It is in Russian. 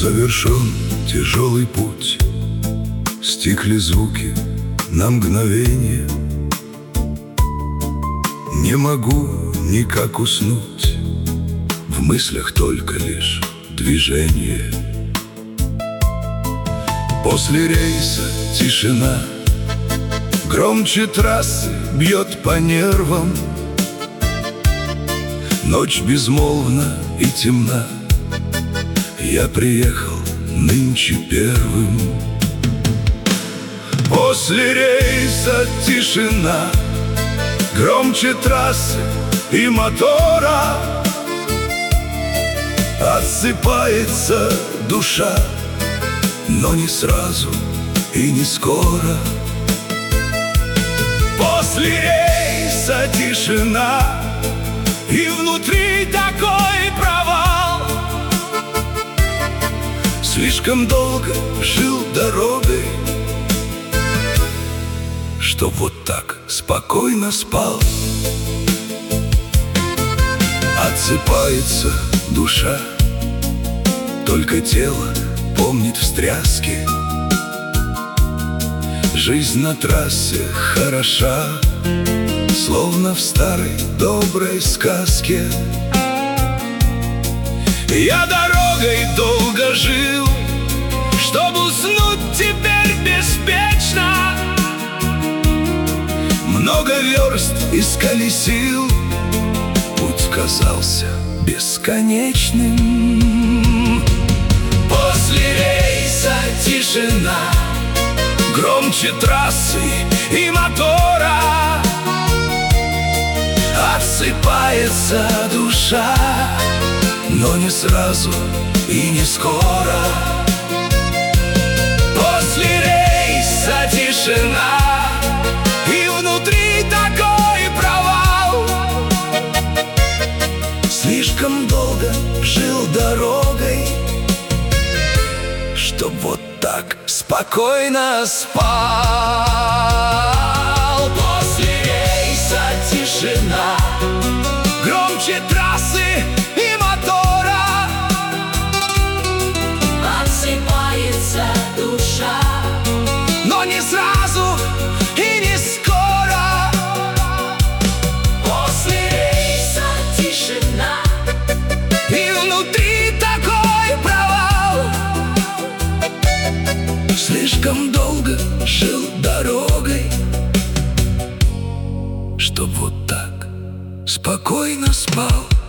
Завершен тяжелый путь, стихли звуки на мгновение. Не могу никак уснуть, в мыслях только лишь движение. После рейса тишина, громче трассы бьет по нервам. Ночь безмолвна и темна, я приехал нынче первым. После рейса тишина, громче трассы и мотора. Отсыпается душа, но не сразу и не скоро. После рейса тишина, и внутри такой провал. Слишком долго жил дорогой, что вот так спокойно спал. Отсыпается душа, только тело помнит встряски. Жизнь на трассе хороша, словно в старой доброй сказке. Я дорогой долго жил, чтобы уснуть теперь беспечно. Много верст исколесил, путь казался бесконечным. После рейса тишина, громче трассы и мотора. Отсыпается душа, но не сразу и не скоро. После рейса тишина, и внутри такой провал. Слишком долго жил дорогой, чтоб вот так спокойно спал. После рейса тишина, громче трассы и мотора. Отсыпается душа, но не сразу и не скоро. после рейса тишина, И внутри такой провал. Слишком долго жил дорогой, чтоб вот так спокойно спал.